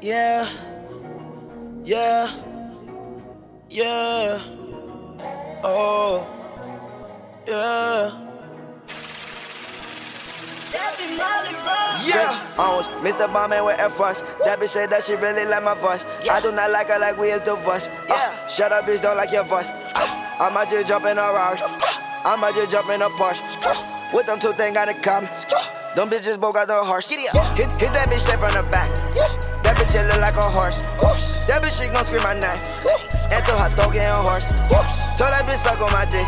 Yeah, yeah, yeah, oh, yeah. Yeah, almost Mr. Bombman with Air Force. That bitch said that she really like my voice. I do not like her like we is divorced. Shut up, bitch, don't like your voice. I might just jump in a Rari. I might just jump in a Porsche. With them two things got in common. Them bitches both got the horse. Hit that bitch straight from the back. That bitch look like a horse. That bitch she gon' scream my name. Until her throat getting hoarse. Told that bitch suck on my dick.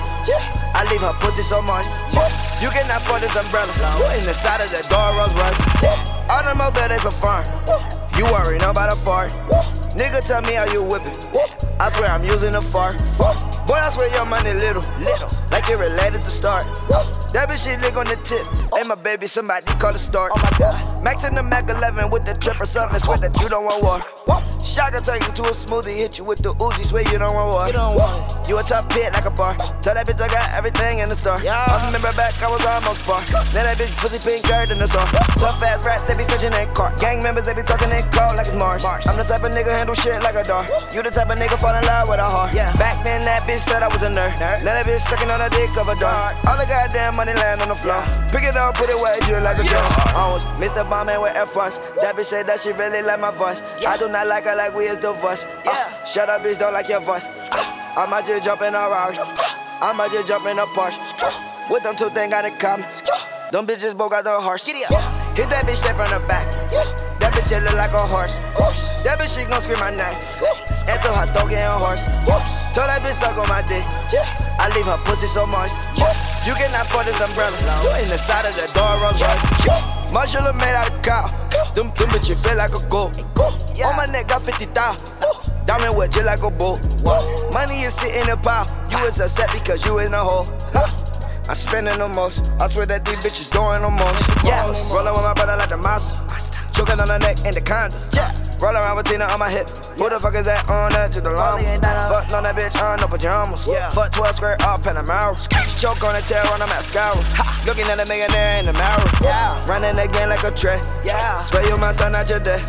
I leave her pussy so moist. You cannot afford this umbrella. In the side of the door, Rolls Royce. All them mobile, they so far. You already know about a fart. Nigga, tell me how you whippin'. I swear I'm using a fart. Boy, I swear your money little. Like it related to start. That bitch she lick on the tip. Hey, my baby, somebody call the start. Oh my God. Max in the Mac 11 with the trip or something. Swear that you don't want war. Shotgun turn you to a smoothie. Hit you with the Uzi. Swear you don't want war. You a tough pit like a bar. Tell that bitch I got everything in the store. I remember back, I was almost bar. Then that bitch pussy pink dirt in the saw. Tough ass rats, they be snitching in car. Gang members, they be talking in cold like it's Mars. I'm the type of nigga handle shit like a dog. You the type of nigga fall in love with a heart. Back then that bitch said I was a nerd. Now that bitch sucking on the dick of a dog. All the goddamn money land on the floor. Pick it up, put it where you like a dog. Almost Mr. Bombman with Air Force. That bitch said that she really like my voice. I do not like her like we is divorced. Shut up, bitch, don't like your voice. I might just jump in a Rari. I might just jump in a Porsche. With them two things got in common. Them bitches both got the horse. Hit that bitch straight from the back. That bitch look like a horse. That bitch she gon' scream my name. Until her throat getting hoarse. Told that bitch suck on my dick. I leave her pussy so moist. You cannot afford this umbrella. In the side of the door, Rolls Royce. Marshall made out of cow. Them bitches feel like a goat. On my neck got 50,000. Diamond with just like a boat. Money is sitting in a pile. You is upset because you in a hole. I'm spending the most. I swear that these bitches doing the most. Rollin' with my brother like the monster. Choking on the neck in the condo. Roll around with Tina on my hip. Who the fuck is that on that? Just the llama. Fuck on that bitch on no pajamas. Fuck 12 skirt off Panamera. Choke on the tail on the mascara. Looking at a millionaire in the mirror. Running the game like a tray. Swear you my son, not your dad.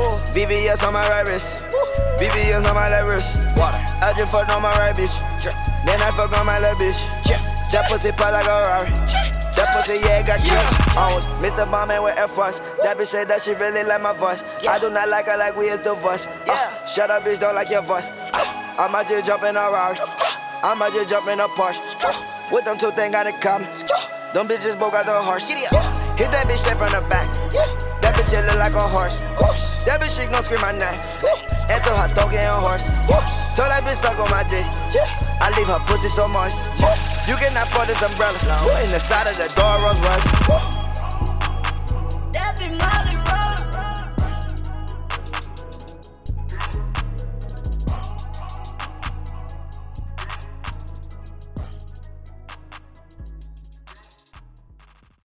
VVS on my right wrist. VVS on my left wrist. I just fucked on my right bitch. Then I fuck on my left bitch. That pussy pop like a Rari. That pussy, yeah, got killed. Almost Mr. Bombman with Air Force. That bitch said that she really like my voice. I do not like her like we is divorced. Shut up, bitch, don't like your voice. I might just jump in a Rari. I might just jump in a Porsche. With them two things got in common. Them bitches both got the horse. Hit that bitch straight from the back. That bitch look like a horse. That bitch she gon' scream my name. Until her throat getting hoarse. Told that bitch suck on my dick. I leave her pussy so moist. You cannot afford this umbrella. In the side of the door, Rolls Royce.